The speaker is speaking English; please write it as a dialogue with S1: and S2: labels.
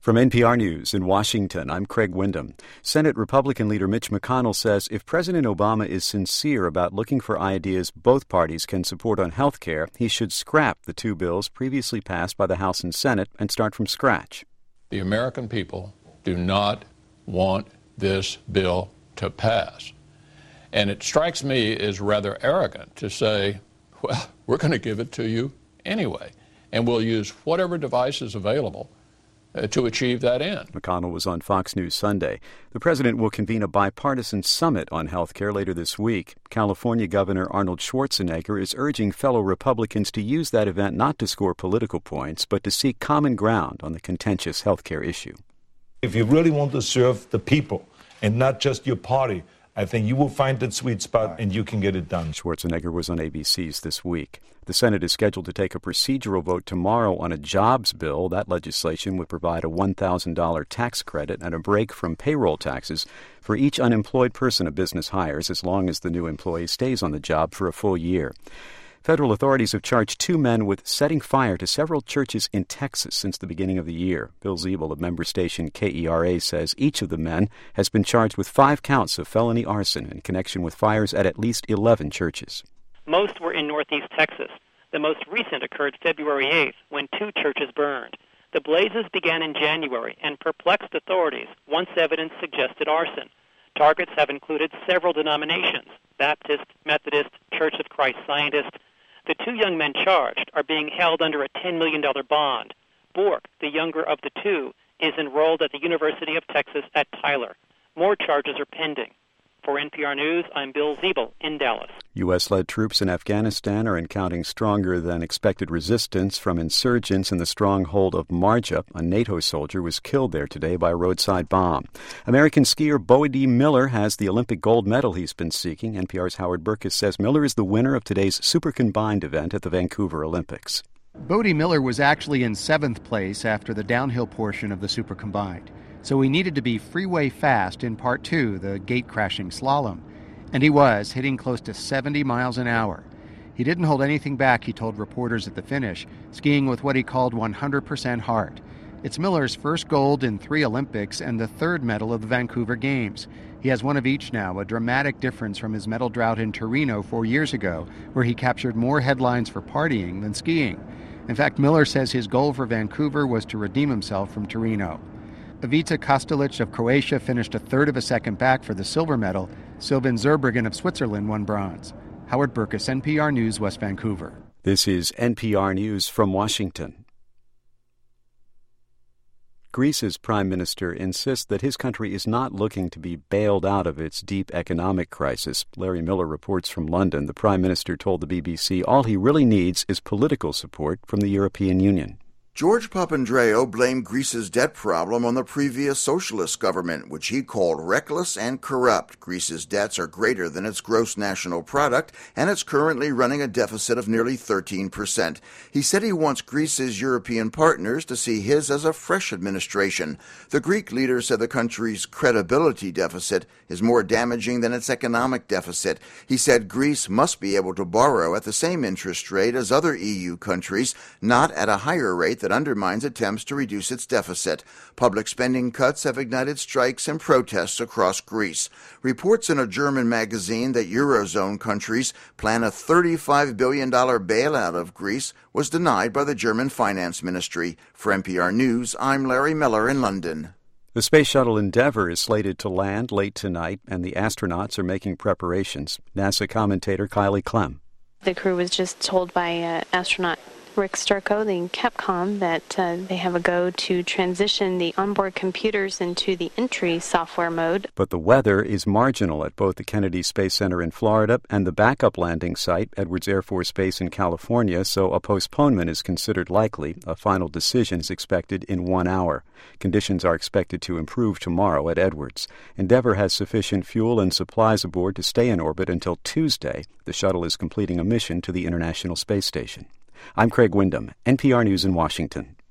S1: From NPR News in Washington, I'm Craig Windham. Senate Republican leader Mitch McConnell says if President Obama is sincere about looking for ideas both parties can support on health care, he should scrap the two bills previously passed by the House and Senate and start from scratch.
S2: The American people do not want this bill to pass. And it strikes me as rather arrogant to say, well, we're going to give it to you anyway, and we'll use whatever device is available to achieve that end.
S1: McConnell was on Fox News Sunday. The president will convene a bipartisan summit on health care later this week. California Governor Arnold Schwarzenegger is urging fellow Republicans to use that event not to score political points, but to seek common ground on the contentious health care issue.
S3: If you really want to serve the people and not just your party, I think you will find that sweet spot and you can get it done.
S1: Schwarzenegger was on ABC's This Week. The Senate is scheduled to take a procedural vote tomorrow on a jobs bill. That legislation would provide a $1,000 tax credit and a break from payroll taxes for each unemployed person a business hires as long as the new employee stays on the job for a full year. Federal authorities have charged two men with setting fire to several churches in Texas since the beginning of the year. Bill Ziebel of member station KERA says each of the men has been charged with 5 counts of felony arson in connection with fires at least 11 churches.
S4: Most were in northeast Texas. The most recent occurred February 8th when 2 churches burned. The blazes began in January and perplexed authorities once evidence suggested arson. Targets have included several denominations: Baptist, Methodist, Church of Christ Scientist. The 2 young men charged are being held under a $10 million bond. Bork, the younger of the 2, is enrolled at the University of Texas at Tyler. More charges are pending. For NPR News, I'm Bill Ziebel in Dallas.
S1: U.S.-led troops in Afghanistan are encountering stronger than expected resistance from insurgents in the stronghold of Marja. A NATO soldier was killed there today by a roadside bomb. American skier Bode Miller has the Olympic gold medal he's been seeking. NPR's Howard Burkus says Miller is the winner of today's Super Combined event at the Vancouver Olympics.
S5: Bode Miller was actually in 7th place after the downhill portion of the Super Combined. So he needed to be freeway fast in Part 2, the gate-crashing slalom. And he was, hitting close to 70 miles an hour. He didn't hold anything back, he told reporters at the finish, skiing with what he called 100% heart. It's Miller's first gold in 3 Olympics and the 3rd medal of the Vancouver Games. He has one of each now, a dramatic difference from his medal drought in Torino 4 years ago, where he captured more headlines for partying than skiing. In fact, Miller says his goal for Vancouver was to redeem himself from Torino. Ivica Kostelic of Croatia finished a third of a second back for the silver medal. Sylvain Zurbriggen of Switzerland won bronze. Howard Burkus, NPR News, West Vancouver.
S1: This is NPR News from Washington. Greece's prime minister insists that his country is not looking to be bailed out of its deep economic crisis. Larry Miller reports from London. The prime minister told the BBC all he really needs is political support from the European Union.
S6: George Papandreou blamed Greece's debt problem on the previous socialist government, which he called reckless and corrupt. Greece's debts are greater than its gross national product, and it's currently running a deficit of nearly 13%. He said he wants Greece's European partners to see his as a fresh administration. The Greek leader said the country's credibility deficit is more damaging than its economic deficit. He said Greece must be able to borrow at the same interest rate as other EU countries, not at a higher rate that undermines attempts to reduce its deficit. Public spending cuts have ignited strikes and protests across Greece. Reports in a German magazine that Eurozone countries plan a $35 billion bailout of Greece was denied by the German Finance Ministry. For NPR News, I'm Larry Miller in London.
S1: The space shuttle Endeavour is slated to land late tonight, and the astronauts are making preparations. NASA commentator Kylie Clem.
S7: The crew was just told by astronaut Rick Sturko, the Capcom, that they have a go to transition the onboard computers into the entry software mode.
S1: But the weather is marginal at both the Kennedy Space Center in Florida and the backup landing site, Edwards Air Force Base in California, so a postponement is considered likely. A final decision is expected in 1 hour. Conditions are expected to improve tomorrow at Edwards. Endeavour has sufficient fuel and supplies aboard to stay in orbit until Tuesday. The shuttle is completing a mission to the International Space Station. I'm Craig Windham, NPR News in Washington.